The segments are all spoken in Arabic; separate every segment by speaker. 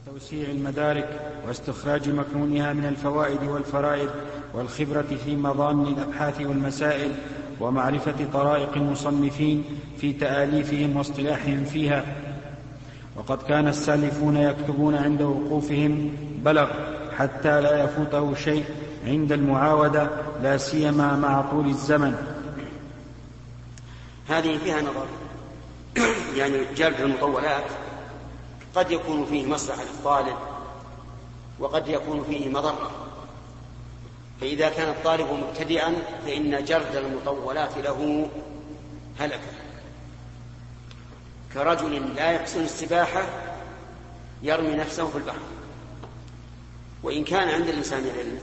Speaker 1: وتوسيع المدارك واستخراج مكنونها من الفوائد والفرائد والخبرة في مضامن الأبحاث والمسائل ومعرفة طرائق المصنفين في تآليفهم واصطلاحهم فيها. وقد كان السالفون يكتبون عند وقوفهم بلغ حتى لا يفوته شيء عند المعاودة، لا سيما مع طول الزمن.
Speaker 2: هذه فيها نظر. يعني جلب المطولات قد يكون فيه مصلحة للطالب وقد يكون فيه مضرة، فإذا كان الطالب مبتدئا فإن جلد المطولات له هلكة، كرجل لا يحسن السباحة يرمي نفسه في البحر، وإن كان عند الإنسان علم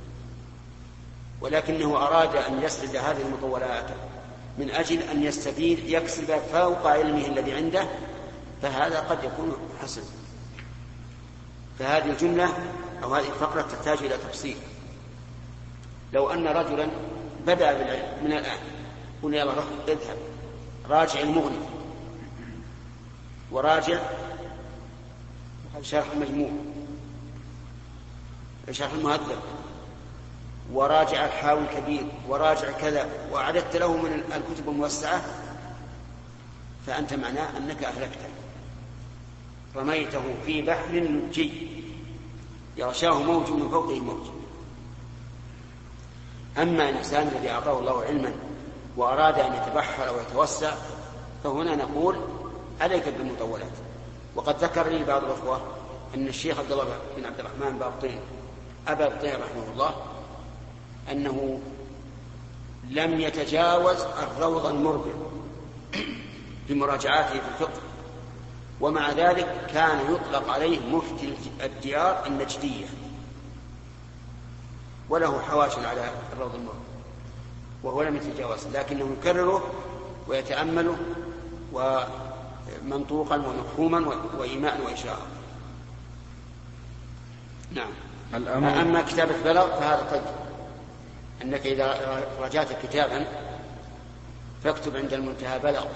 Speaker 2: ولكنه أراد أن يسرد هذه المطولات من أجل أن يستفيد يكسب فوق علمه الذي عنده، فهذا قد يكون حسن. فهذه الجملة أو هذه الفقرة تحتاج إلى تفصيل. لو أن رجلا بدأ بالعلم من الآن، قلنا يلا اذهب راجع المغني وراجع شرح المجموع شرح المهذب وراجع الحاوي الكبير وراجع كذا وأعددت له من الكتب الموسعة، فأنت معناه أنك أهلكته، رميته في بحر لجي يغشاه موج من فوقه موج. أما الإنسان الذي أعطاه الله علما وأراد أن يتبحر ويتوسع فهنا نقول عليك بالمطولات. وقد ذكر لي بعض الأخوة أن الشيخ عبد الله بن عبد الرحمن بابطين أبا بطين رحمه الله أنه لم يتجاوز الروض المربع بمراجعاته في الفقه، ومع ذلك كان يطلق عليه مفتي الديار النجدية، وله حواشي على الروض المربع وهو لم يتجاوز، لكنه يكرره ويتأمله ومنطوقا ومفهوما وإيماء وإشارة. نعم. أما كتابة بلغ فهذا طيب، أنك إذا رجعت كتابا فاكتب عند المنتهى بلغ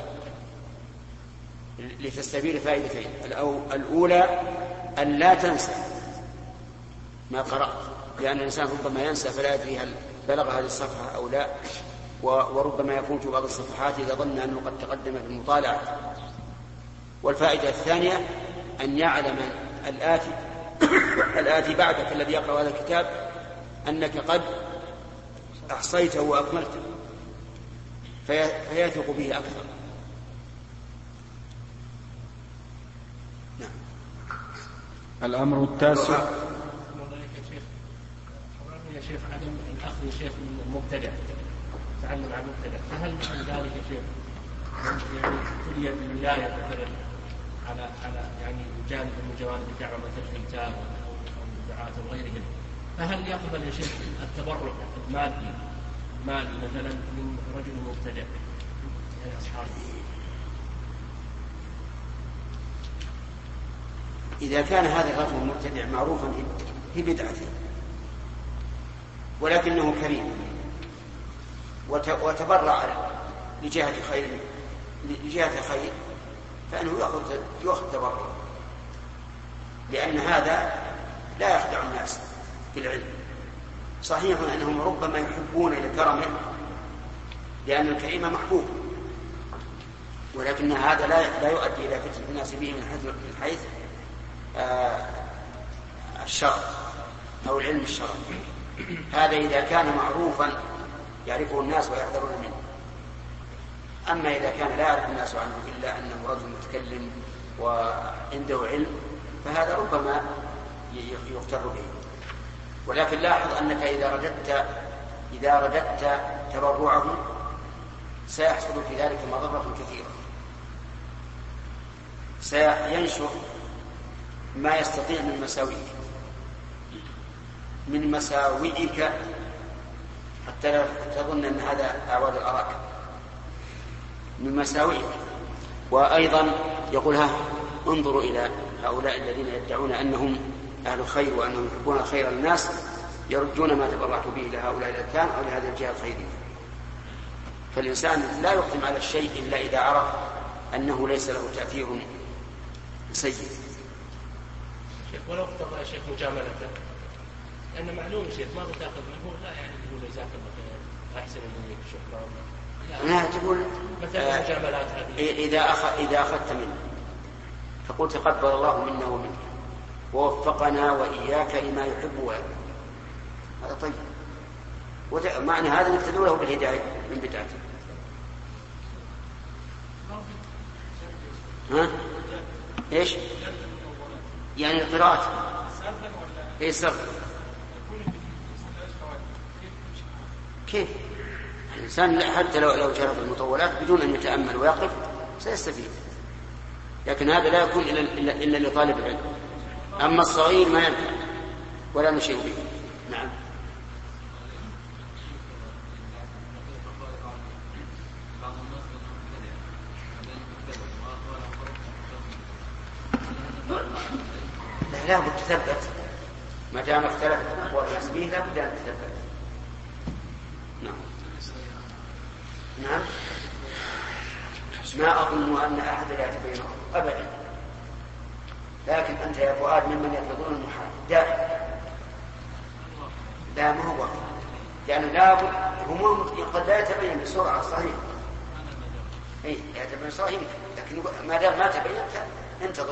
Speaker 2: لتستفيد فائدتين. الأولى أن لا تنسى ما قرأت، لأن الإنسان ربما ينسى فلا يدري هل بلغ هذه الصفحة أو لا، وربما يفوت بعض الصفحات إذا ظن أنه قد تقدم في المطالعة. والفائدة الثانية أن يعلم الآتي بعدك الذي يقرأ هذا الكتاب أنك قد أحصيته وأكملته فيثق به أكثر. نعم.
Speaker 1: الأمر التاسع
Speaker 3: يا شيخ عدم الأخذ يا شيخ من المبتدع، تعلم عن المبتدع، فهل من ذلك يا شيخ يعني كلية الولاية مثلا على يعني جانب من جوانب الدعوة مثل الكتاب أو الدعاة وغيرهم، فهل يقبل يا شيخ التبرع المادي مثلا من رجل مبتدع يعني أصحابه؟
Speaker 2: إذا كان هذا الرجل المبتدع معروفا في بدعته ولكنه كريم وتبرع لجهة خير فإنه يأخذ تبرع، لأن هذا لا يخدع الناس في العلم. صحيح أنهم ربما يحبون لكرمه لأن الكريم محبوب، ولكن هذا لا يؤدي إلى فتنة الناس به من حيث الشرع أو العلم الشرعي. هذا إذا كان معروفا يعرفه الناس ويحذرون منه. أما إذا كان لا يعرف الناس عنه إلا أنه رجل متكلم وعنده علم فهذا ربما يغتر به. ولكن لاحظ أنك إذا رددت تبرعه سيحصل في ذلك مضرة كثيرة، سينشر ما يستطيع من مساوئك حتى لا تظن أن هذا أعواد الأراك من مساوئك. وأيضا يقول انظروا إلى هؤلاء الذين يدعون أنهم أهل الخير وأنهم يحبون الخير للناس، يردون ما تبرعت به لهؤلاء الأذكار أو لهذه الجهة الخيرية. فالإنسان لا يقدم على الشيء إلا إذا عرف أنه ليس له تأثير سيء.
Speaker 3: شيخ ولو اقتضى شيخ مجاملته، لأن معلوم شيخ ما بتاخذ منه، لا يعني يقول جزاك الله خير أحسن إليك شكرا.
Speaker 2: لا تقول
Speaker 3: مثلا مجاملات هذه
Speaker 2: إذا أخذت منه فقل تقبل الله منا ومنك ووفقنا وإياك لما يحب ويرضى، هذا طيب. معنى هذا انك تدعو له بالهداية من بدايته. ها؟ ايش؟ يعني القراءة ايه صرف؟ كيف؟ الإنسان حتى لو جرب المطولات بدون أن يتأمل ويقف سيستفيد، لكن هذا لا يكون إلا لطالب العلم. أما الصغير ما ينفع ولا نشير به. نعم. لا بد تثبت، ما دام اختلفت أقوال الناس به لا بد أن تثبت. نعم. نعم. ما أظن أن أحد لا يتبينه أبدا، لكن أنت يا فؤاد ممن يرفضون المحال دائما. لا ما هو يعني لا هم قد لا يتبين بسرعة صحيح. إيه يتبين صحيح، لكن ما دام ما تبين انتظر.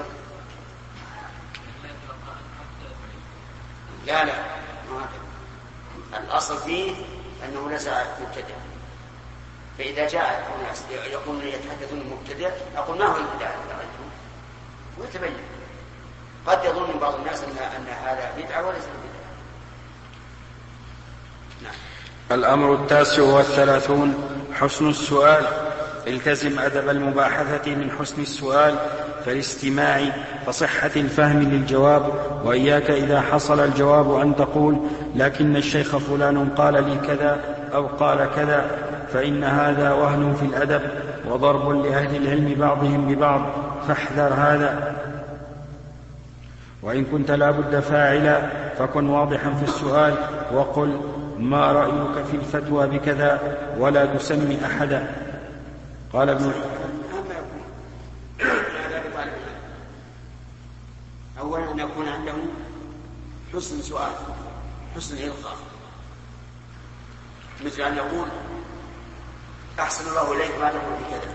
Speaker 2: لا الأصل فيه أنه ليس مبتدع، فإذا جاء الناس يقولون يتحدثون المبتدع أقول ما هو البدع ويتبين. قد يظن بعض الناس أن هذا بدعة وليس بدعة. نعم.
Speaker 1: الأمر 39 حسن السؤال. التزم أدب المباحثة من حسن السؤال فالاستماع فصحة الفهم للجواب، وإياك إذا حصل الجواب أن تقول لكن الشيخ فلان قال لي كذا أو قال كذا، فإن هذا وهن في الأدب وضرب لأهل العلم بعضهم ببعض، فاحذر هذا. وإن كنت لا بد فاعلا فكن واضحا في السؤال وقل ما رأيك في الفتوى بكذا ولا تسمي أحدا. قال ابن
Speaker 2: أولا أن يكون عنده حسن سؤال، حسن إلقاء، مثل أن يقول أحسن الله إليك ما تقول بكذا،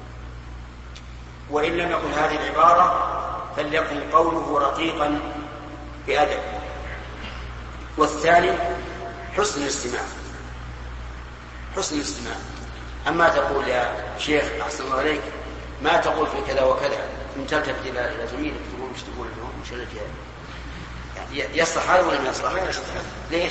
Speaker 2: وإن لم يقل هذه العبارة فليكن قوله رقيقا بأدب. والثاني حسن الاستماع، حسن الاستماع. أما تقول يا شيخ أحسن الله إليك ما تقول في كذا وكذا، ثم تلتفت إلى زميلك تقول مش تقول لهم مش يعني يصلح هذا ولا ما يصلح؟ ليش؟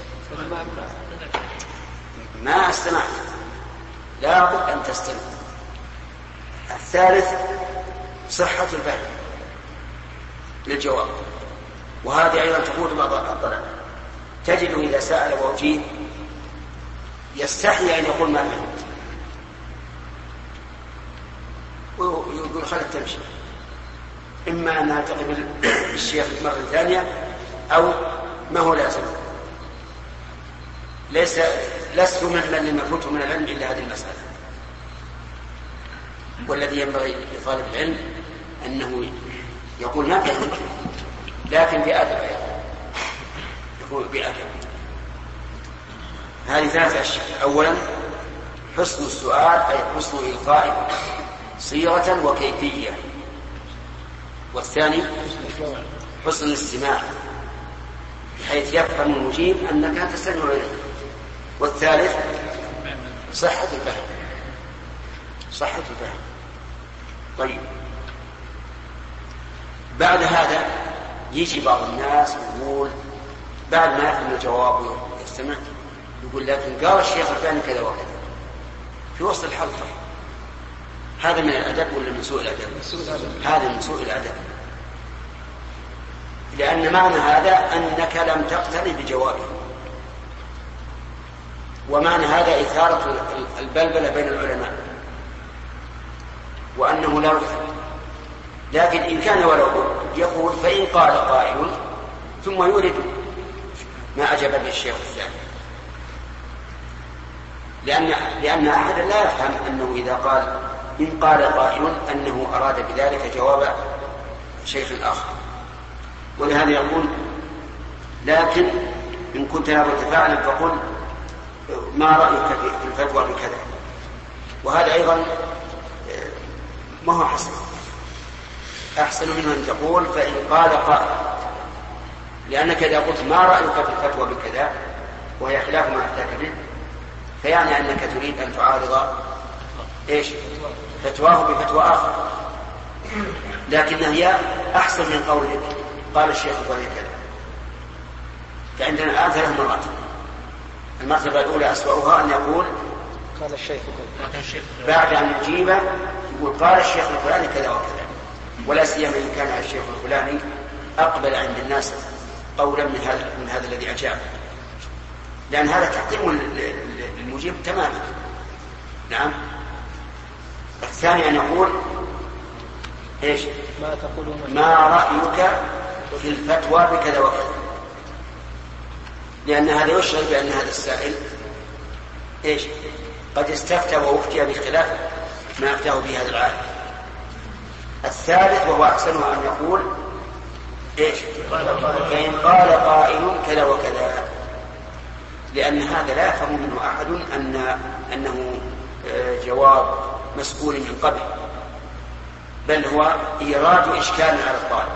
Speaker 2: ما استمعت، لا بد أن تستمع. الثالث صحة الفهم للجواب، وهذه أيضا تفوت بعض الطلبة. تجد إذا سأل وأجيب يستحي أن يقول ما فهمت، ويقول خلت تمشي، إما أن ألتقي بالشيخ مرة ثانية أو ما هو لازم. لست ممن لم يفوته من العلم إلا هذه المسألة. والذي ينبغي لطالب العلم أنه يقول ما فهمت، لكن بأدب، يقول بأدب. هذه ثلاث أشياء. أولا حسن السؤال أي حسن إلقاء صيغة وكيفية. والثاني حسن الاستماع بحيث يفهم المجيب أنك تستمع إليه. والثالث صحة الفهم، صحة الفهم. طيب بعد هذا يجي بعض الناس يقول بعد ما يفهم الجواب ويستمع يقول لكن قال الشيخ الثاني كذا وكذا في وسط الحلقة. هذا من الأدب ولا من سوء الأدب؟ هذا من سوء الأدب، لأن معنى هذا أنك لم تقتنع بجوابه، ومعنى هذا إثارة البلبلة بين العلماء وأنه لا يفهم. لكن إن كان ولو يقول فإن قال قائل ثم يورد ما أجاب به الشيخ الثاني، لأن أحدا لا يفهم أنه إذا قال إن قال قائل أنه أراد بذلك جواب شيخ آخر، ولهذا يقول لكن إن كنت لابد فعلا فقل ما رأيك في الفتوى بكذا. وهذا أيضا ما هو حسن، أحسن منه أن تقول فإن قال قائل، لأنك إذا قلت ما رأيك في الفتوى بكذا وهي خلاف ما أفتاك به فيعني أنك تريد أن تعارض فتواه بفتوى آخر، لكن هي أحسن من قولك قال الشيخ الفلاني كذا. فعندنا الآن 3 مرات. المرتبة الأولى أسوأها أن يقول
Speaker 4: قال الشيخ
Speaker 2: بعد أن يجيب يقول قال الشيخ الفلاني كذا وكذا، ولا سيما إن كان الشيخ الفلاني أقبل عند الناس قولا من هذا الذي أجاب، لأن هذا تحكيم للمجيب تماما. نعم. الثاني أن يقول ما رأيك في الفتوى بكذا وكذا، لأن هذا يشعر بأن هذا السائل قد استفتى وأفتي بخلاف ما أفتاه به هذا العالم. الثالث وهو أحسنه أن يقول فإن قال قائل كذا وكذا، لأن هذا لا يفهم منه أحد أنه جواب مسؤول من قبل، بل هو إيراد إشكال على الطالب،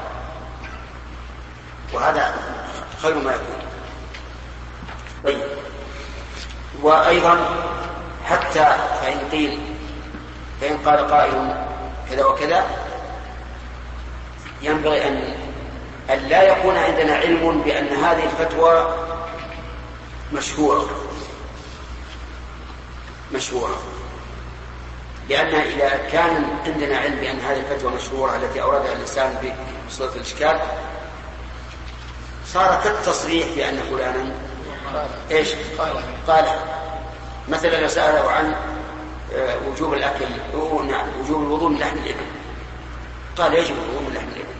Speaker 2: وهذا خير ما يكون. طيب. وأيضا حتى فإن قال قائل كذا وكذا ينبغي أن لا يكون عندنا علم بأن هذه الفتوى مشهورة، لأن إذا كان عندنا علم بأن هذه الفتوى مشهورة التي أوردها الإنسان بصورة الإشكال صار كالتصريح بأن فلانا قال. مثلا لو سأله عن وجوب الأكل وجوب الوضوء من لحم الإبل قال يجب الوضوء من لحم الإبل.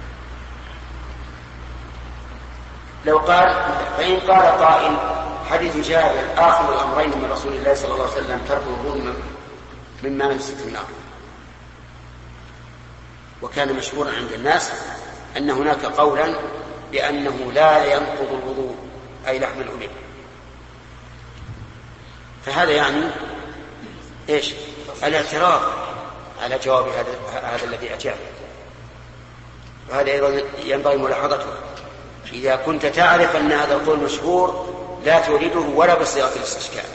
Speaker 2: لو قال فإن قال قائل حديث جابر آخر الأمرين من رسول الله صلى الله عليه وسلم ترك الوضوء مما مسك النار، وكان مشهورا عند الناس أن هناك قولا بأنه لا ينقض الوضوء أي لحم الإبل، فهذا يعني الاعتراض على جواب هذا الذي أجاب. وهذا أيضا ينبغي ملاحظته. إذا كنت تعرف أن هذا القول مشهور لا تريده ولا بصيغة الاستشكال.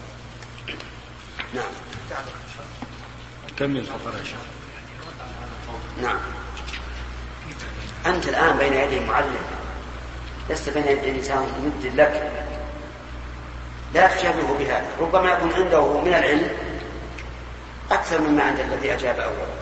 Speaker 2: نعم.
Speaker 1: كمل الفقرة يا شيخ.
Speaker 2: نعم. أنت الآن بين يدي المعلم، لست بين يدي إنسان يمد لك، لا تشابهه بهذا، ربما يكون عنده من العلم أكثر مما عند الذي أجاب أولا.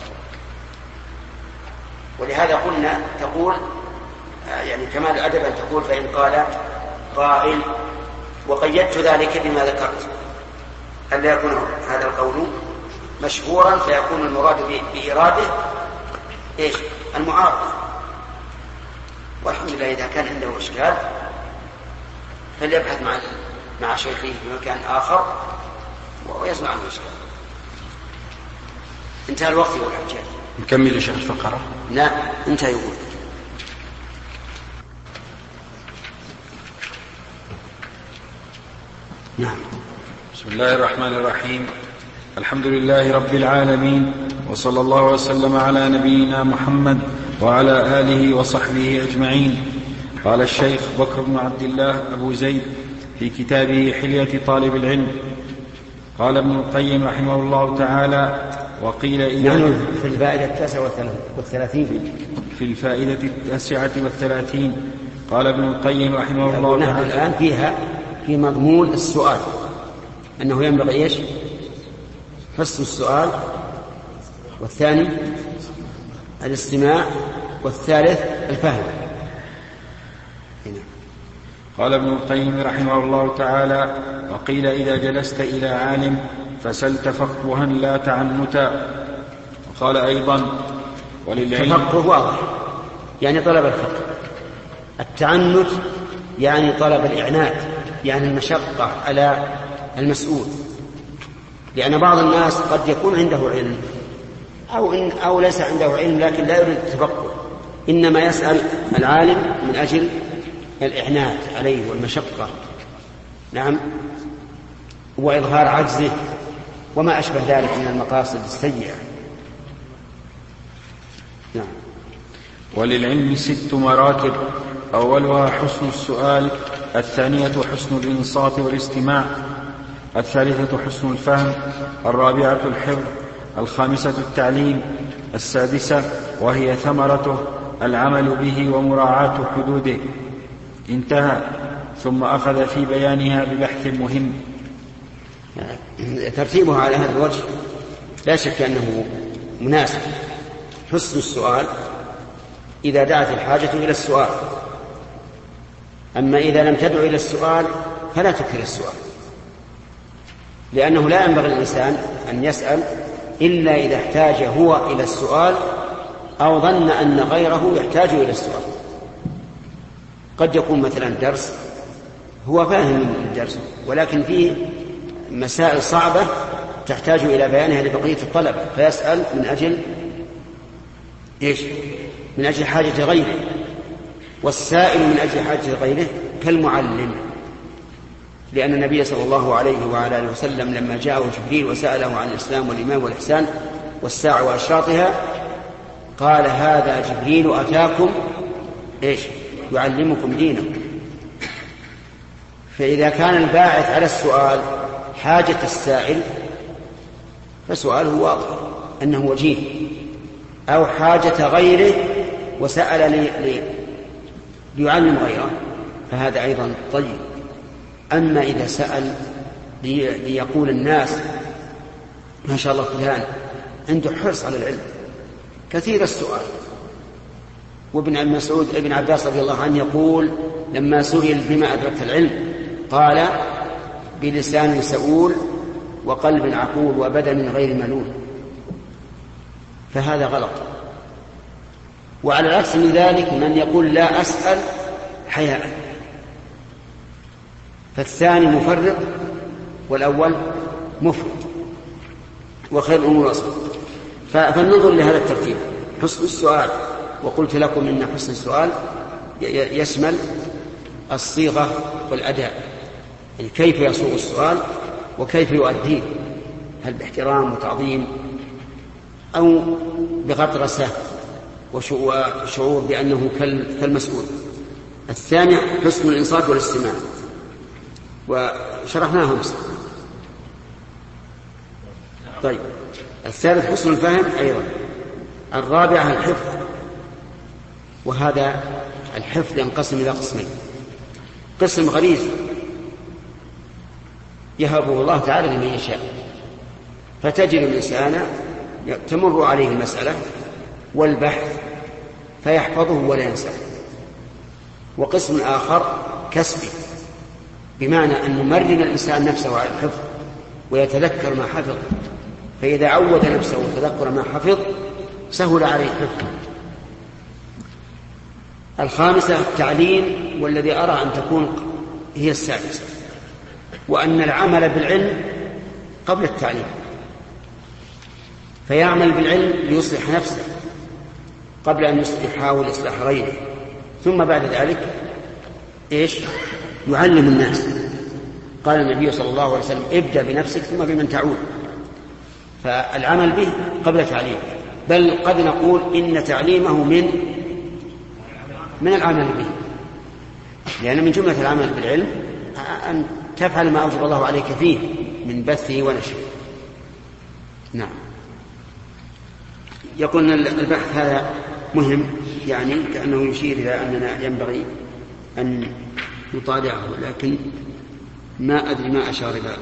Speaker 2: ولهذا قلنا تقول يعني كمال الأدب أن تقول فإن قال قائل، وقيدت ذلك بما ذكرت ألا يكون هذا القول مشهورا فيكون المراد بإراده المعارض. والحمد لله إذا كان عنده إشكال فليبحث مع شيخه في مكان آخر ويسمع عنه إشكال. انتهى الوقت يقول الحجاج.
Speaker 1: نكمل يا شيخ الفقرة.
Speaker 2: لا انتهى يقول. نعم.
Speaker 1: بسم الله الرحمن الرحيم. الحمد لله رب العالمين، وصلى الله وسلم على نبينا محمد وعلى آله وصحبه أجمعين. قال الشيخ بكر بن عبد الله أبو زيد في كتابه حلية طالب العلم، قال ابن القيم رحمه الله تعالى: وقيل إذا
Speaker 2: في الفائدة 39
Speaker 1: في الفائدة 39 قال ابن القيم رحمه الله تعالى:
Speaker 2: الآن فيها في مضمون السؤال أنه ينبغي حسن السؤال، والثاني الاستماع، والثالث الفهم.
Speaker 1: قال ابن القيم رحمه الله تعالى: وقيل إذا جلست إلى عالم فسلت فقها لا تعنتا. وقال أيضا: وللعلم
Speaker 2: التفقه واضح يعني طلب الفقه، التعنت يعني طلب الإعنات، يعني المشقة على المسؤول، لأن بعض الناس قد يكون عنده علم أو ليس عنده علم لكن لا يريد التفقه إنما يسأل العالم من أجل الإعنات عليه والمشقة، نعم، وإظهار عجزه وما أشبه ذلك من المقاصد السيئة. نعم.
Speaker 1: وللعلم 6 مراتب: أولها حسن السؤال، الثانية حسن الإنصات والاستماع، الثالثة حسن الفهم، الرابعة الحفظ، الخامسة التعليم، السادسة وهي ثمرته العمل به ومراعاة حدوده. انتهى. ثم أخذ في بيانها ببحث مهم.
Speaker 2: ترتيبها على هذا الوجه لا شك أنه مناسب. حسن السؤال إذا دعت الحاجة إلى السؤال، أما إذا لم تدع إلى السؤال فلا تكثر السؤال، لأنه لا ينبغي للإنسان أن يسأل إلا إذا احتاج هو إلى السؤال أو ظن أن غيره يحتاج إلى السؤال. قد يكون مثلا درس هو فاهم من الدرس ولكن فيه مسائل صعبة تحتاج إلى بيانها لبقية الطلبة، فيسأل من أجل إيش؟ من أجل حاجة غيره. والسائل من أجل حاجة غيره كالمعلم، لأن النبي صلى الله عليه وعلى آله وسلم لما جاءه جبريل وسأله عن الإسلام والإيمان والإحسان والساعة وأشراطها قال: هذا جبريل أتاكم إيش؟ يعلمكم دينكم. فإذا كان الباعث على السؤال حاجة السائل فسؤاله واضح أنه وجيه، أو حاجة غيره وسأل ليعلم غيره فهذا أيضا طيب. أما إذا سأل ليقول الناس ما شاء الله فلان عنده حرص على العلم كثير السؤال. وابن مسعود ابن عباس رضي الله عنه يقول لما سئل بما أدركت العلم قال: بلسان سؤول وقلب عقول وبدن غير ملول. فهذا غلط. وعلى العكس من ذلك من يقول لا أسأل حياء، فالثاني مفرط والأول مفرط، وخير الأمور أصلا. فلننظر لهذا الترتيب: حسن السؤال، وقلت لكم إن حسن السؤال يشمل الصيغة والأداء، يعني كيف يصوغ السؤال وكيف يؤديه، هل باحترام وتعظيم أو بغطرسة وشعور بأنه كالمسؤول. الثاني حسن الإنصات والاستماع، وشرحناهم. طيب، الثالث حسن الفهم أيضا. الرابعة الحفظ، وهذا الحفظ ينقسم إلى قسمين: قسم غريز يهبه الله تعالى لمن يشاء، فتجد الإنسان تمر عليه المسألة والبحث فيحفظه ولا ينساه. وقسم آخر كسبي، بمعنى أن يمرن الإنسان نفسه على الحفظ ويتذكر ما حفظ، فإذا عود نفسه وتذكر ما حفظ سهل عليه الحفظ. الخامسة التعليم، والذي أرى أن تكون هي السادسة، وأن العمل بالعلم قبل التعليم، فيعمل بالعلم ليصلح نفسه قبل أن يحاول إصلاح غيره، ثم بعد ذلك إيش؟ يعلم الناس. قال النبي صلى الله عليه وسلم: ابدأ بنفسك ثم بمن تعود. فالعمل به قبل تعليمه، بل قد نقول إن تعليمه من العمل به، لأن من جملة العمل بالعلم أن تفعل ما أوجب الله عليك فيه من بثه ونشره. نعم. يقول البحث هذا مهم، يعني كأنه يشير إلى أننا ينبغي أن نطالعه، لكن ما أدري ما أشار إلى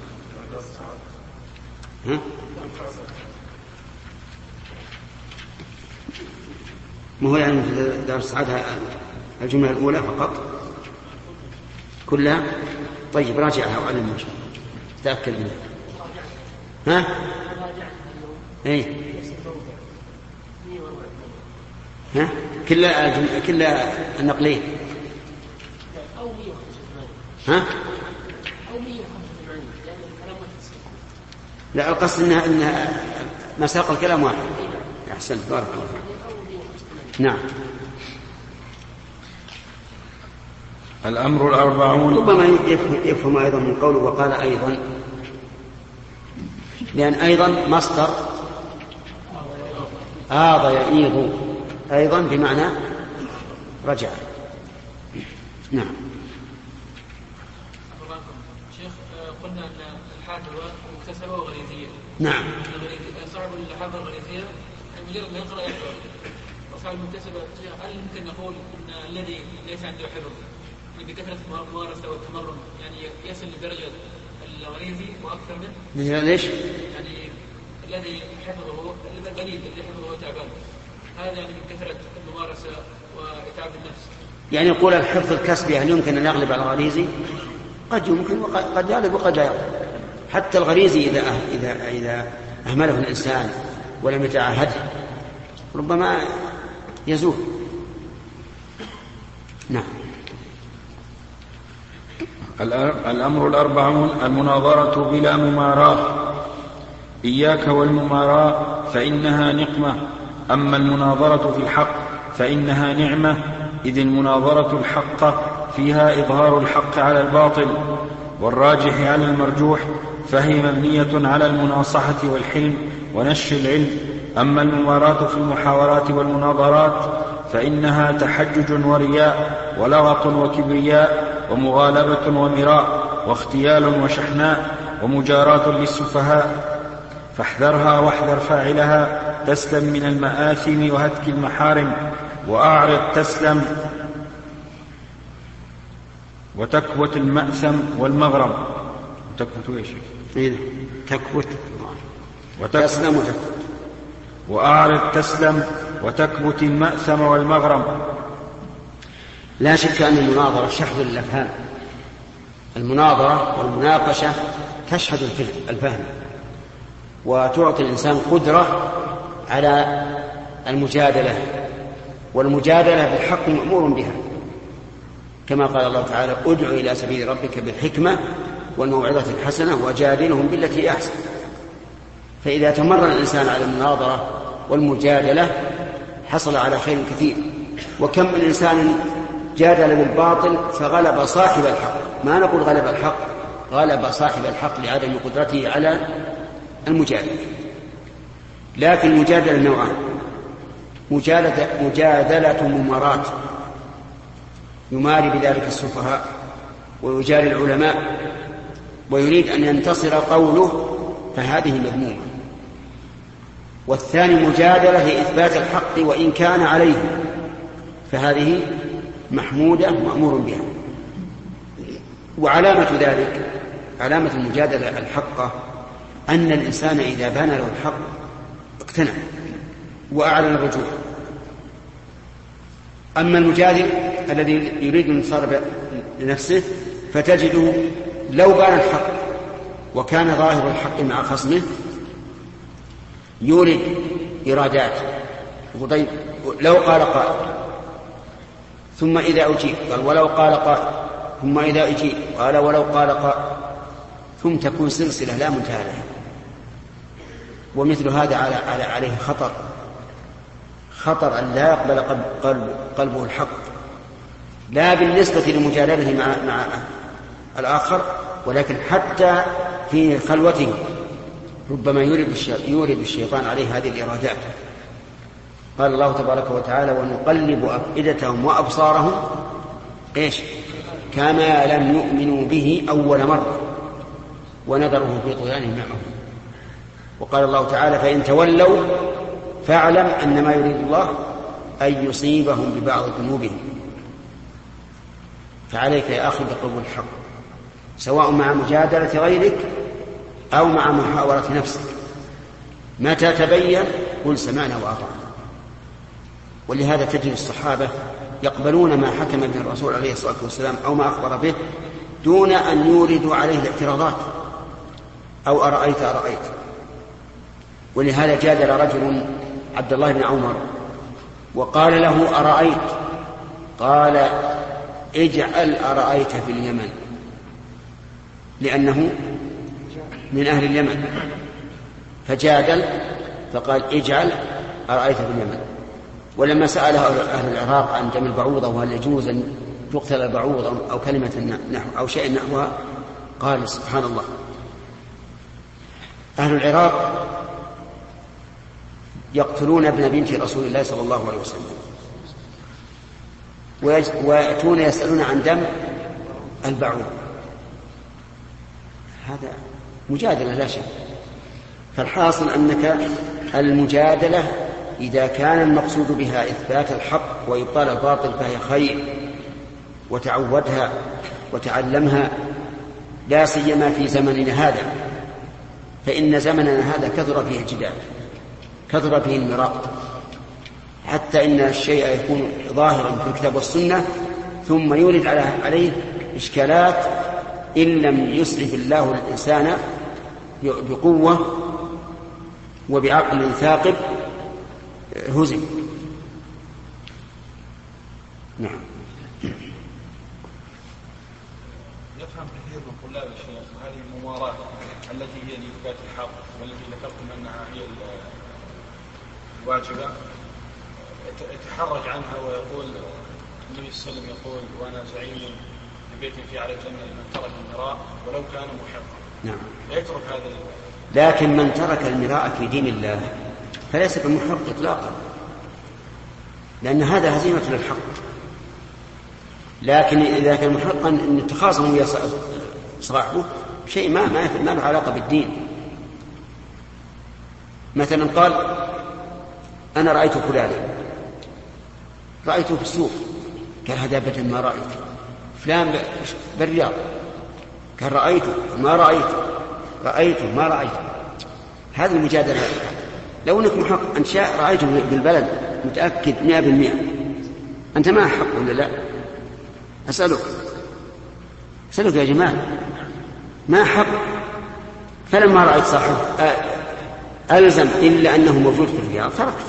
Speaker 2: ما هو يعني في دار السعادة الجملة الأولى فقط كلها. طيب راجعها وعلم ما شاء الله، تأكد منها. ايه كل النقلين لا، القصد إنها مساق الكلام واحد. أحسنت، بارك الله. نعم.
Speaker 1: الأمر الأربعون.
Speaker 2: ربما يفهم أيضا من قوله وقال أيضا، لأن أيضا مصدر آض يئيض، أيضا بمعنى رجع. نعم.
Speaker 4: شيخ قلنا أن الحافظة مكتسبة وغريزية.
Speaker 2: نعم.
Speaker 4: صاحب الحافظة الغريزية مجرد ما يقرأ يحفظ، وصاحب المكتسبة هل يمكن نقول أن الذي ليس عنده حفظ بكثرة الممارسة والتمرن يعني يصل لدرجة الغريزي وأكثر منه؟
Speaker 2: ليش؟
Speaker 4: يعني الذي حفظه القليل الذي حفظه تعبان، هذا يعني من كثرة الممارسة وإتعاب النفس.
Speaker 2: يعني يقول الحفظ الكسبي هل يمكن أن يغلب على الغريزي؟ قد يمكن وقد يغلب وقد لا يغلب. حتى الغريزي إذا أهمله الإنسان ولم يتعاهده ربما يزول. نعم.
Speaker 1: الأمر الأربعون. المناظرة بلا مماراة. إياك والمماراة فإنها نقمة، أما المناظرة في الحق فإنها نعمة، إذ المناظرة الحق فيها إظهار الحق على الباطل والراجح على المرجوح، فهي مبنية على المناصحة والحلم ونشر العلم. أما المماراة في المحاورات والمناظرات فإنها تحجج ورياء ولغط وكبرياء ومغالبة ومراء واختيال وشحناء ومجاراة للسفهاء، فاحذرها واحذر فاعلها تسلم من المآثم وهتك المحارم، وأعرض تسلم وتكبت المأثم والمغرم. تكبت ايش؟
Speaker 2: تكبت
Speaker 1: وتسلم وتكبت. وأعرض تسلم وتكبت المأثم والمغرم.
Speaker 2: لا شك أن المناظرة شحذ الأفهام. المناظرة والمناقشة تشحذ الفهم وتعطي الإنسان قدرة على المجادلة، والمجادلة بالحق مأمور بها، كما قال الله تعالى ادع إلى سبيل ربك بالحكمة والموعظة الحسنة وجادلهم بالتي أحسن. فإذا تمرن الإنسان على المناظرة والمجادلة حصل على خير كثير. وكم من إنسان جادل بالباطل فغلب صاحب الحق، ما نقول غلب الحق، غلب صاحب الحق لعدم قدرته على المجادلة. لكن المجادلة نوعان: مجادلة ممارات يماري بذلك السفهاء ويجاري العلماء ويريد أن ينتصر قوله، فهذه مذمومة. والثاني مجادلة لإثبات الحق وإن كان عليه، فهذه محمودة مأمور بها. وعلامة ذلك، علامة المجادلة الحقة، أن الإنسان إذا بان له الحق اقتنع وأعلن الرجوع. أما المجادل الذي يريد الانتصار لنفسه فتجده لو بان الحق وكان ظاهر الحق مع خصمه يورد إرادات. طيب لو قال قائل ثم إذا أجيب قال ولو قال قائل ثم إذا أجيب قال ولو قال قائل، ثم تكون سلسلة لا منتهى لها. ومثل هذا عليه خطر أن لا يقبل قلبه الحق، لا بالنسبة لمجادلته مع الآخر، ولكن حتى في خلوته ربما يورد الشيطان عليه هذه الإرادات. قال الله تبارك وتعالى ونقلب أفئدتهم وأبصارهم إيش كما لم يؤمنوا به أول مرة ونذرهم في طغيانهم يعمهون. وقال الله تعالى فإن تولوا فاعلم أن ما يريد الله أن يصيبهم ببعض ذنوبهم. فعليك يا أخي بقبول الحق، سواء مع مجادلة غيرك أو مع محاورة نفسك. متى تبين قل سمعنا وأطعنا. ولهذا تجد الصحابة يقبلون ما حكم به الرسول عليه الصلاة والسلام أو ما أخبر به دون أن يوردوا عليه الاعتراضات أو أرأيت. ولهذا جادل رجل عبد الله بن عمر وقال له أرأيت، قال اجعل أرأيت في اليمن، لأنه من أهل اليمن، فجادل فقال اجعل أرأيت في اليمن. ولما سأله أهل العراق عن دم البعوضة وهل يجوز أن تقتل البعوض أو كلمة نحو أو شيء نحوها قال سبحان الله. أهل العراق يقتلون ابن بنت رسول الله صلى الله عليه وسلم ويأتون يسألون عن دم البعوض. هذا مجادلة لا شك. فالحاصل أنك المجادلة إذا كان المقصود بها إثبات الحق وإبطال الباطل فهي خير، وتعودها وتعلمها، لا سيما في زمننا هذا، فإن زمننا هذا كثر فيه الجدال، كثر فيه المراء، حتى إن الشيء يكون ظاهرا في الكتاب والسنة ثم يورد عليه إشكالات إن لم يسعف الله الإنسان بقوة وبعقل ثاقب هزم. نعم.
Speaker 5: يفهم كثير من طلاب الشيخ هذه الممارات التي هي لإثبات الحق والتي ذكرتم أنها هي الواجبة يتحرج عنها ويقول النبي صلى الله عليه وسلم يقول وأنا زعيم ببيت في على الجنة لمن ترك المراء ولو كان محقا.
Speaker 2: نعم.
Speaker 5: لا يترك هذا.
Speaker 2: لكن من ترك المراء في دين الله فليس بمحق إطلاقا، لأن هذا هزيمة للحق. لكن إذا كان محقا أن اتخاذهم صاحبه شيء ما له علاقة بالدين. مثلا قال أنا رأيت فلانا، رأيته في السوق، قال هذا أبدا ما رأيت. فلان بالرياض، قال رأيته ما رأيته، رأيته ما رأيته. هذه المجادلة. لو أنك محق أنت رأيته بالبلد متأكد 100%، أنت ما حق ولا لا؟ أسألك يا جماعة، ما حق؟ فلما رأيت صاحبه ألزم إلا أنه موجود في الرياض تركت.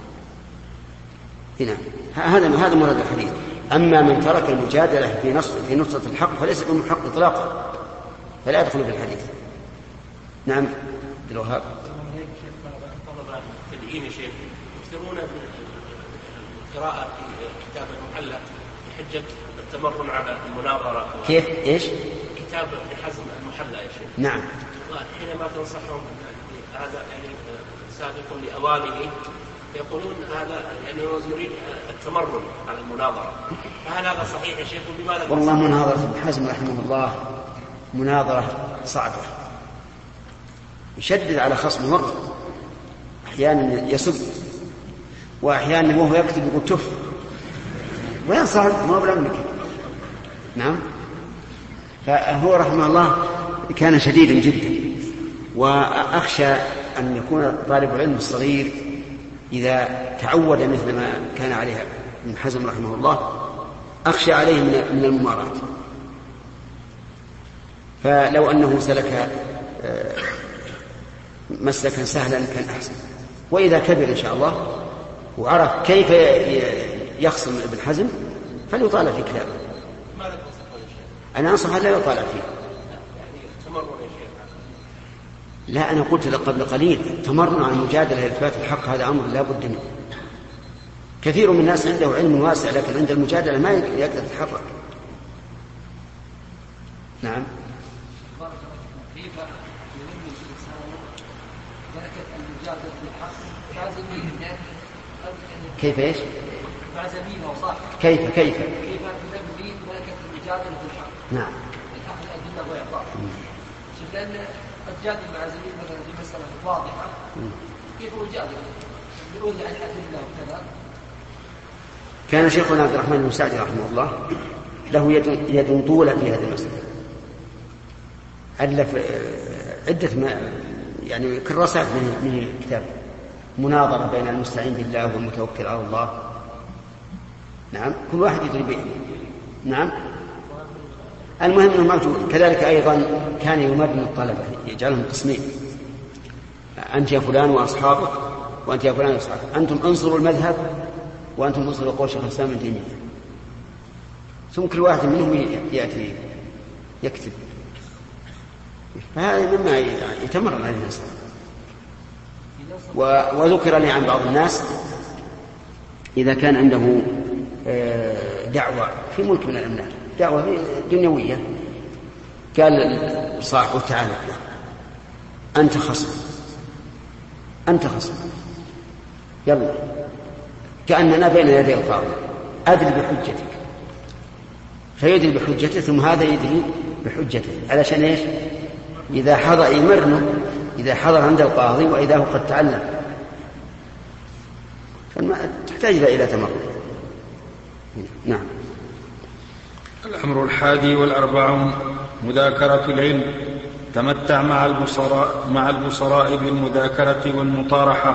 Speaker 2: هنا هذا مراد الحديث. أما من ترك المجادلة في نصرة الحق فليس بمحق إطلاقا، فلا يدخل في الحديث. نعم. الوهاب
Speaker 3: تدعين شيء يكثرون القراءة في كتاب المحلى بحجة التمرن على المناظرة.
Speaker 2: كيف إيش؟
Speaker 3: كتاب ابن حزم المحلى يا شيخ.
Speaker 2: نعم.
Speaker 3: حينما تنصحهم هذا يعني سابق لأوانه يقولون هذا يعني يريد التمرن على المناظرة، فهل هذا صحيح يا شيخ؟ لماذا؟
Speaker 2: والله مناظرة ابن حزم رحمه الله مناظرة صعبة، يشدد على خصمه مرة، أحيانا يسب وأحيانا وهو يكتب يقول تف، وين صار ما بلا منك. نعم. فهو رحمه الله كان شديدا جدا، وأخشى أن يكون طالب العلم الصغير إذا تعود مثل ما كان عليها ابن حزم رحمه الله أخشى عليه من الممارات. فلو أنه سلك مسلكا سهلا كان أحسن. وإذا كبر إن شاء الله وعرف كيف يخصم ابن حزم فليطالع في كتابه. أنا أنصح لا يطالع فيه. لا، أنا قلت قبل قليل التمرن على المجادلة لإثبات الحق هذا أمر لا بد منه. كثير من الناس عنده علم واسع لكن عند المجادلة ما يقدر يتحرك. نعم. كيف ايش؟ كيف
Speaker 6: تنبي ملكة المجادلة في الحق.
Speaker 2: نعم.
Speaker 6: الحق الأدلة وإعطاء. لأن قد جادل مع زميل مثلا في مسألة واضحة كيف هو جادل؟ يقول عن الأدلة وكذا.
Speaker 2: كان شيخنا عبد الرحمن بن سعدي رحمه الله له يد طولة في هذه المسألة. ألف عدة يعني كراسات من الكتاب مناظرة بين المستعين بالله والمتوكل على الله. نعم. كل واحد يدري به. نعم. المهم أنه موجود. كذلك أيضا كان يمرن الطلبة يجعلهم قسمين، أنت يا فلان وأصحابك وأنت يا فلان وأصحابك، أنتم انصروا المذهب وأنتم انصروا قول شيخ الإسلام ابن تيمية. ثم كل واحد منهم يأتي يكتب. فهذا مما يتمرن عليه الناس. وذكر لي عن بعض الناس إذا كان عنده دعوة في ملك من الأملاك، دعوة دنيوية، قال صاحبه تعالى أنت خصم يلا كأننا بين يدي القاضي أدري بحجتك، فيدري بحجته ثم هذا يدري بحجته علشان إيش؟ إذا حضر يمرنه، إذا حضر عند القاضي وإذا هو قد تعلم، تحتاج إلى تمرن. نعم.
Speaker 1: الأمر 41 مذاكرة العلم. تمتع مع البصراء بالمذاكرة والمطارحة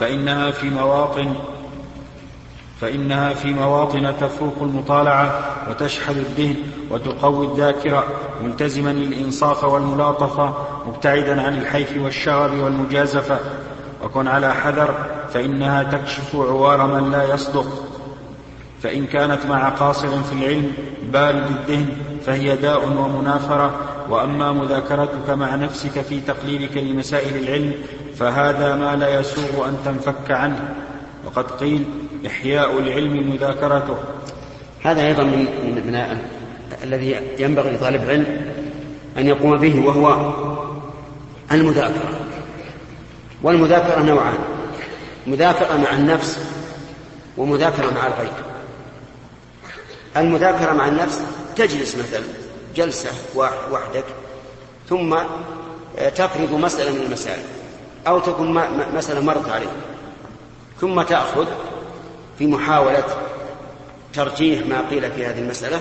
Speaker 1: فإنها في مواطن تفوق المطالعة وتشحذ الذهن وتقوي الذاكرة، ملتزما الإنصاف والملاطفة، مبتعدا عن الحيف والشغب والمجازفة، وكن على حذر فإنها تكشف عوار من لا يصدق. فإن كانت مع قاصر في العلم بارد الذهن فهي داء ومنافرة. وأما مذاكرتك مع نفسك في تقليلك لمسائل العلم فهذا ما لا يسوغ أن تنفك عنه. وقد قيل إحياء العلم مذاكرته.
Speaker 2: هذا أيضا من الذي ينبغي لطالب العلم أن يقوم به، وهو المذاكرة. والمذاكرة نوعان: مذاكرة مع النفس ومذاكرة مع الغير. المذاكرة مع النفس تجلس مثلا جلسة وحدك ثم تفرض مسألة من المسائل أو تكون مسألة مرت عليك، ثم تأخذ في محاولة ترجيح ما قيل في هذه المسألة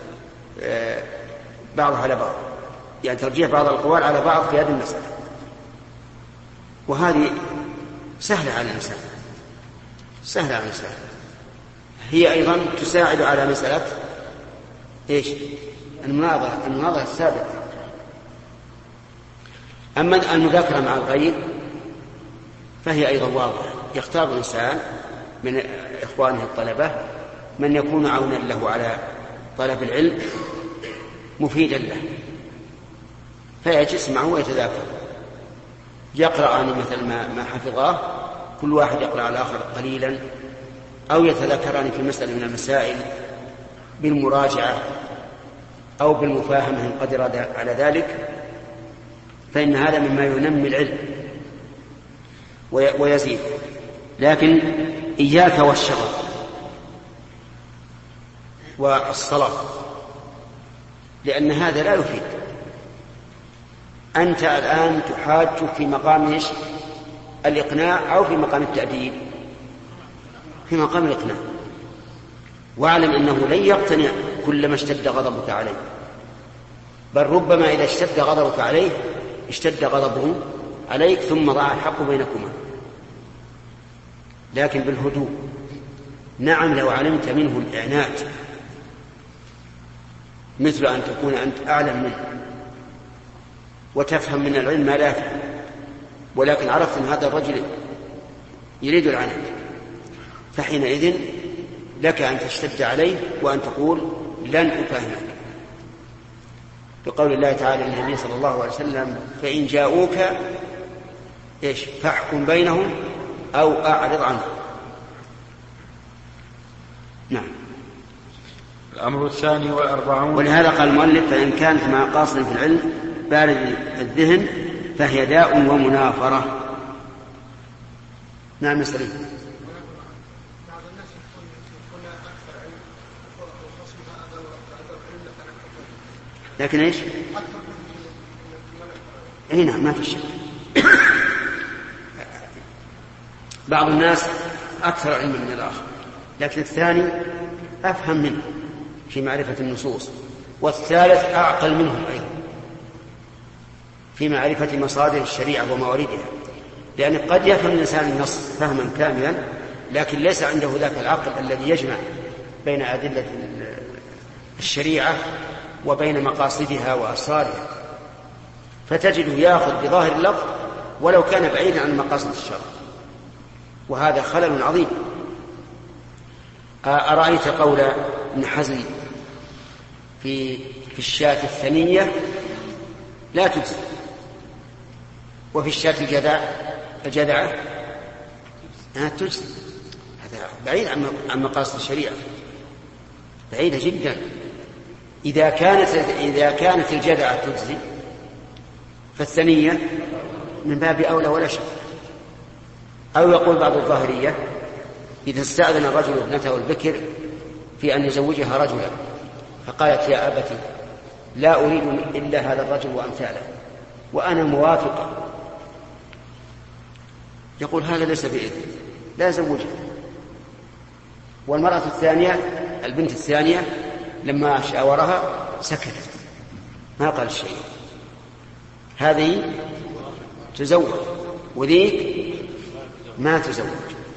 Speaker 2: بعضها على بعض، يعني ترجيح بعض الأقوال على بعض في هذه المسألة، وهذه سهلة على الإنسان، سهلة على الإنسان. هي أيضا تساعد على مسألة إيش؟ المناظرة السابقة. أما المذاكرة مع الغير فهي أيضا واضحة، يختار الإنسان من إخوانه الطلبة من يكون عونا له على طلب العلم مفيدا له، فيجلس معه ويتذاكر، يقرأان مثل ما حفظاه، كل واحد يقرأ على الآخر قليلا، أو يتذاكران في مسألة من المسائل بالمراجعة أو بالمفاهمة إن قدر على ذلك، فإن هذا مما ينمي العلم ويزيد. لكن إياك والشغل والصلاة، لأن هذا لا يفيد. أنت الآن تحاج في مقام الإقناع أو في مقام التأديب؟ في مقام الإقناع. واعلم أنه لن يقتنع كلما اشتد غضبك عليه، بل ربما إذا اشتد غضبك عليه اشتد غضبه عليك ثم ضاع الحق بينكما. لكن بالهدوء. نعم، لو علمت منه الإعنات مثل أن تكون أنت أعلم منه وتفهم من العلم ما لا يفهم، ولكن عرفت أن هذا الرجل يريد العناد، فحينئذ لك أن تشتد عليه وأن تقول لن أفهمك، بقول الله تعالى للنبي صلى الله عليه وسلم: فإن جاءوك فاحكم بينهم أو أعرض عنهم. نعم.
Speaker 1: الأمر 42.
Speaker 2: ولهذا قال المؤلف: فإن كانت مع قاصر في العلم بارد الذهن فهي داء ومنافرة. نعم مسلم. لكن ايش؟ نعم ما في شك. بعض الناس أكثر علما من الآخر، لكن الثاني أفهم منه في معرفة النصوص، والثالث أعقل منهم أيضا في معرفة مصادر الشريعة ومواردها، لأن قد يفهم الإنسان النص فهما كاملا لكن ليس عنده ذاك العقل الذي يجمع بين أدلة الشريعة وبين مقاصدها وأسرارها، فتجده يأخذ بظاهر اللفظ ولو كان بعيدا عن مقاصد الشرع، وهذا خلل عظيم. أرأيت قول ابن حزم في الشاة الثنية لا تجزي، وفي الشاة الجذعة تجزي؟ هذا بعيد عن مقاصد الشريعة. بعيدة جدا. إذا كانت الجدعة تجزي فالثنية من باب أولى ولا شك. أو يقول بعض الظاهرية إذا استأذن الرجل ابنته البكر في أن يزوجها رجلا فقالت يا أبتي لا أريد إلا هذا الرجل وأمثاله وأنا موافقة، يقول هذا ليس بإذن، لا يزوجها. والمرأة الثانية البنت الثانية لما شاورها سكتت ما قال شيء، هذه تزوج وذيك ما تزوج،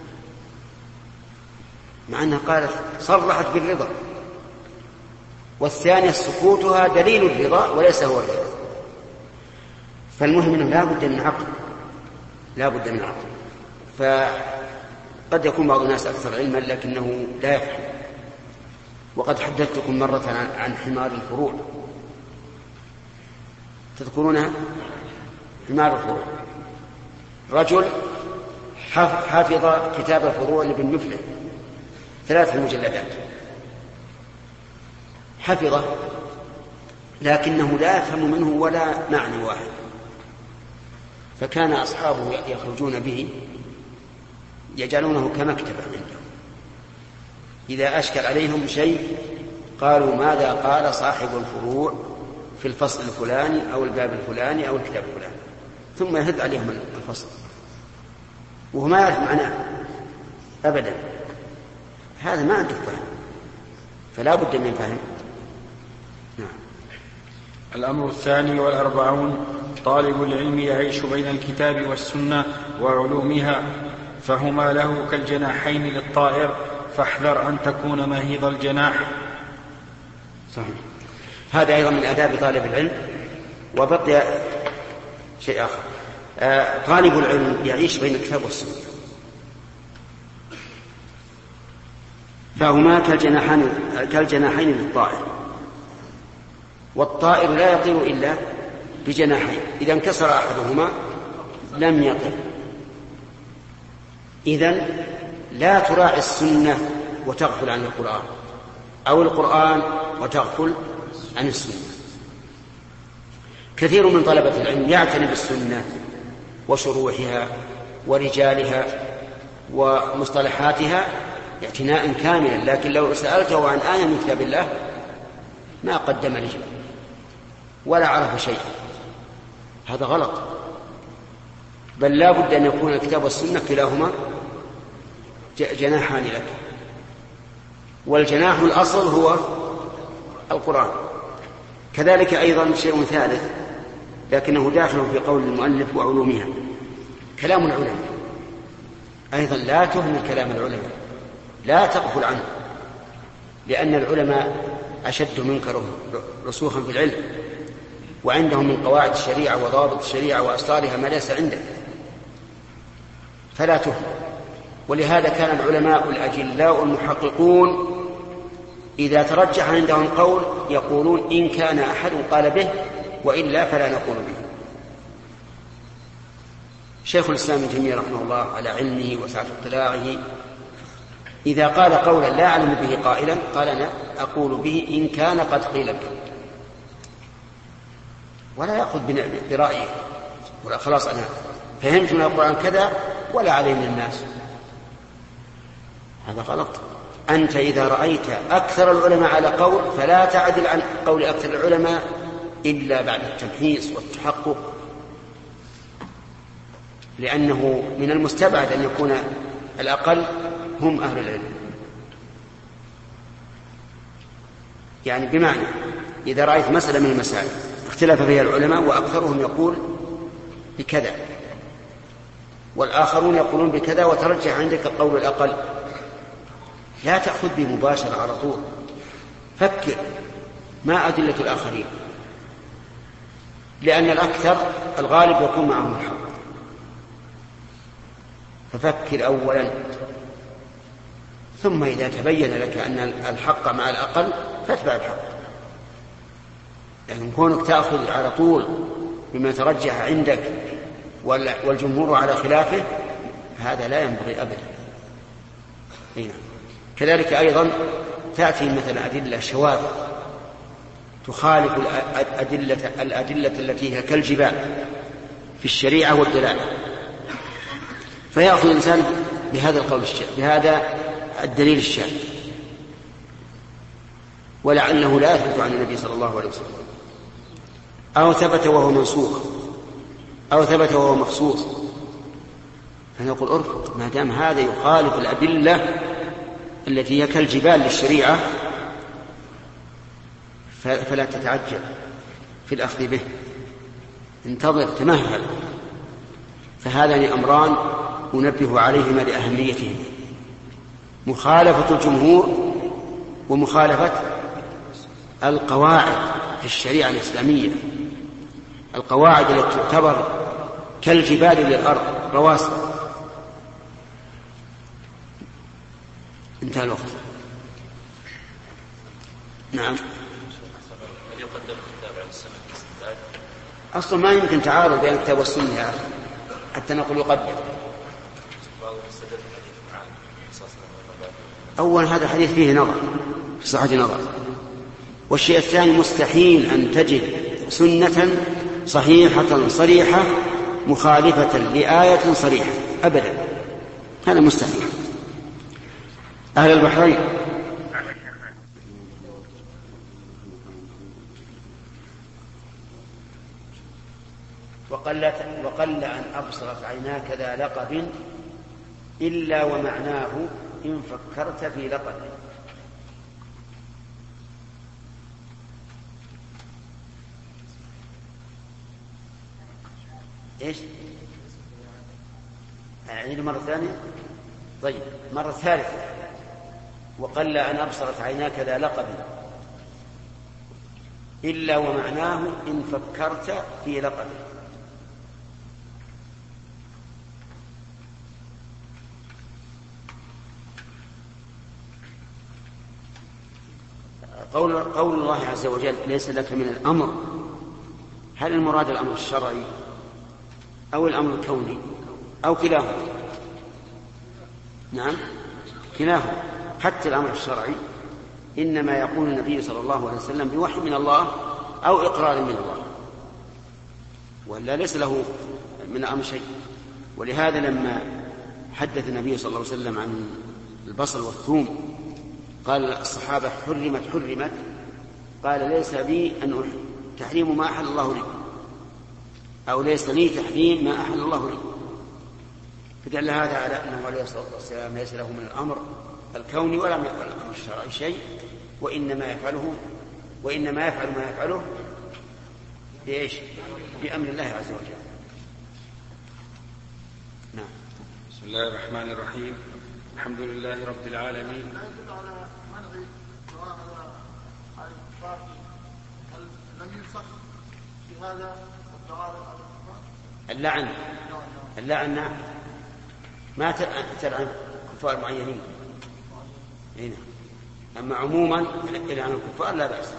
Speaker 2: مع أنها قالت صرحت بالرضا، والثانية سكوتها دليل الرضا وليس هو الرضا. فالمهم أنه لا بد من عقل، لا بد من عقل. فقد يكون بعض الناس أكثر علما لكنه لا يفهم. وقد حدثتكم مرة عن حمار الفروع، تذكرونها؟ حمار الفروع، رجل حفظ كتاب الفروع لابن مفلح 3 مجلدات، حفظه لكنه لا يفهم منه ولا معنى واحد، فكان أصحابه يخرجون به يجعلونه كمكتبة عندهم، إذا أشكل عليهم شيء قالوا ماذا قال صاحب الفروع في الفصل الفلاني أو الباب الفلاني أو الكتاب الفلاني، ثم يهد عليهم الفصل وهو ما يعرف معناه أبدا. هذا ما عنده فهم، فلا بد من فهم. نعم.
Speaker 1: الأمر 42 طالب العلم يعيش بين الكتاب والسنة وعلومها، فهما له كالجناحين للطائر، فاحذر أن تكون مهيض الجناح.
Speaker 2: صحيح. هذا أيضا من آداب طالب العلم. وبقي شيء آخر، طالب العلم يعيش بين الكتاب والسنة، فهما كالجناحين للطائر، والطائر لا يطير إلا بجناحين، إذا انكسر أحدهما لم يطر. إذن لا تراعي السنة وتغفل عن القرآن، أو القرآن وتغفل عن السنة. كثير من طلبة العلم يعتني بالسنة وشروحها ورجالها ومصطلحاتها اعتناء كاملا، لكن لو سألته عن آية من كتاب الله ما قدم رجلا ولا عرف شيئا، هذا غلط. بل لا بد أن يكون الكتاب والسنة كلاهما جناحان لك، والجناح الأصل هو القرآن. كذلك أيضا شيء ثالث لكنه داخل في قول المؤلف وعلومها، كلام العلماء أيضا لا تهمل كلام العلماء، لا تغفل عنه، لأن العلماء أشد منك رسوخا في العلم، وعندهم من قواعد الشريعة وضوابط الشريعة وأسرارها ما ليس عندك، فلا تهمل. ولهذا كان العلماء الأجلاء المحققون إذا ترجح عندهم قول يقولون إن كان أحد قال به وإلا فلا نقول به. شيخ الإسلام ابن تيمية رحمه الله على علمه وسعة اطلاعه إذا قال قولا لا أعلم به قائلا قال أنا أقول به إن كان قد قيل به، ولا يأخذ برأيه ولا خلاص أنا فهمت من القرآن كذا ولا عليه من الناس، هذا غلط. أنت إذا رأيت أكثر العلماء على قول فلا تعدل عن قول أكثر العلماء إلا بعد التمحيص والتحقق، لأنه من المستبعد أن يكون الأقل هم أهل العلم. يعني بمعنى إذا رأيت مسألة من المسائل اختلف فيها العلماء وأكثرهم يقول بكذا والآخرون يقولون بكذا وترجح عندك القول الأقل، لا تأخذ به مباشرة على طول، فكر ما أدلة الآخرين، لأن الأكثر الغالب يكون معهم الحق، ففكر أولا، ثم إذا تبين لك أن الحق مع الأقل فاتبع الحق. لكن كونك تأخذ على طول بما ترجح عندك والجمهور على خلافه هذا لا ينبغي أبدا. كذلك أيضا تأتي مثلا أدلة شواذ تخالف الأدلة التي هي كالجبال في الشريعة والدلالة، فيأخذ الإنسان بهذا القول بهذا الدليل الشاذ، ولعله لا يثبت عن النبي صلى الله عليه وسلم، أو ثبت وهو منسوخ، أو ثبت وهو مخصوص، فنقول ارفض ما دام هذا يخالف الأدلة التي هي كالجبال للشريعة، فلا تتعجل في الأخذ به، انتظر تمهل. فهذان أمران أنبه عليهما لأهميتهما: مخالفة الجمهور ومخالفة القواعد في الشريعة الإسلامية، القواعد التي تعتبر كالجبال للأرض رواسي. انتهى الوقت. نعم. أصلا ما يمكن تعارض بين الكتاب والسنة يا أخي حتى نقول يقدم. أول هذا الحديث فيه نظر، في صحة نظر. والشيء الثاني مستحيل أن تجد سنة صحيحة صريحة مخالفة لآية صريحة أبدا، هذا مستحيل. أهل البحرين وقل أن أبصرت عيناك ذا لقب إلا ومعناه إن فكرت في لقب. إيش؟ أعيد مرة ثانية؟ طيب، مرة ثالثة. وقل أن أبصرت عيناك ذا لقب إلا ومعناه إن فكرت في لقب. قول الله عز وجل: ليس لك من الأمر، هل المراد الأمر الشرعي أو الأمر الكوني أو كلاهما؟ نعم، كلاهما. حتى الأمر الشرعي إنما يقول النبي صلى الله عليه وسلم بوحي من الله أو إقرار من الله، ولا ليس له من الأمر شيء. ولهذا لما حدث النبي صلى الله عليه وسلم عن البصل والثوم قال الصحابة: حرمت، قال: ليس بي أن تحريم ما أحل الله لي، أو ليس لي تحريم ما أحل الله لي. فدل هذا على أنه عليه الصلاة والسلام ليس له من الأمر الكوني ولا من الأمر الشرعي شيء، وإنما يفعل ما يفعله بإيش؟ بأمر الله عز وجل. نعم.
Speaker 1: بسم الله الرحمن الرحيم. الحمد لله رب العالمين.
Speaker 2: اللعن نعم، ما تلعن كفار معينين هنا، أما عموما إلى الكفار لا بأس.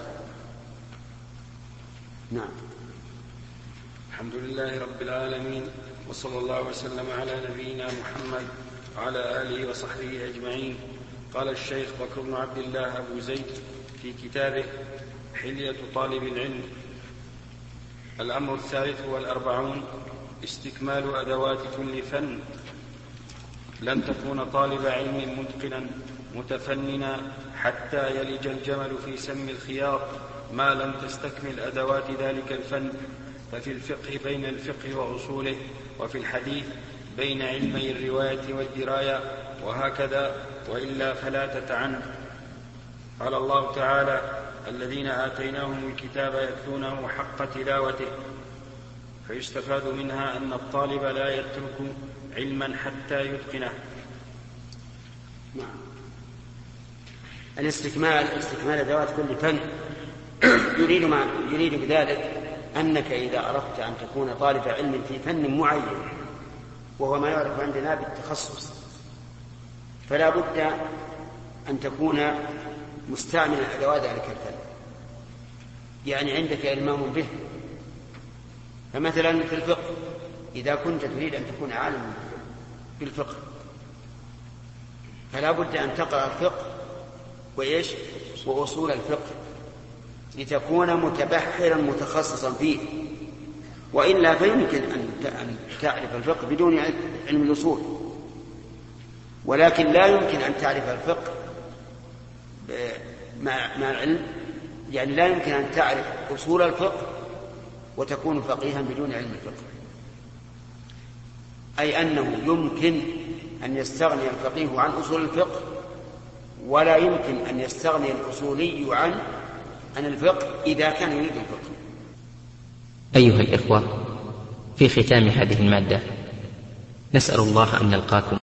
Speaker 2: نعم.
Speaker 1: الحمد لله رب العالمين، وصلى الله وسلم على نبينا محمد وعلى آله وصحبه أجمعين. قال الشيخ بكر بن عبد الله أبو زيد في كتابه حلية طالب العلم: الأمر الثالث والأربعون: استكمال أدوات كل فن. لن تكون طالب علم متقنا متفننا حتى يلج الجمل في سم الخياط ما لم تستكمل أدوات ذلك الفن. ففي الفقه بين الفقه وأصوله، وفي الحديث بين علمي الرواية والدراية، وهكذا، وإلا فلا تتعن. قال الله تعالى: الذين آتيناهم الكتاب يتلونه حق تلاوته. فيستفاد منها أن الطالب لا يترك علما حتى يتقنه.
Speaker 2: الاستكمال أدوات كل فن يريد بذلك أنك إذا أردت أن تكون طالب علم في فن معين، وهو ما يعرف عندنا بالتخصص، فلا بد أن تكون مستعملا أدوات ذلك الفن، يعني عندك إلمام به. فمثلا في الفقه، إذا كنت تريد أن تكون عالما بالفقه فلا بد أن تقرأ الفقه وأصول الفقه لتكون متبحرا متخصصا فيه، وإلا فيمكن أن تعرف الفقه بدون علم الأصول، ولكن لا يمكن أن تعرف الفقه مع العلم، يعني لا يمكن أن تعرف أصول الفقه وتكون فقيها بدون علم الفقه، أي أنه يمكن أن يستغني الفقيه عن أصول الفقه، ولا يمكن أن يستغني الأصولي عن الفقه إذا كان يريد الفقه.
Speaker 7: أيها الإخوة، في ختام هذه المادة نسأل الله أن نلقاكم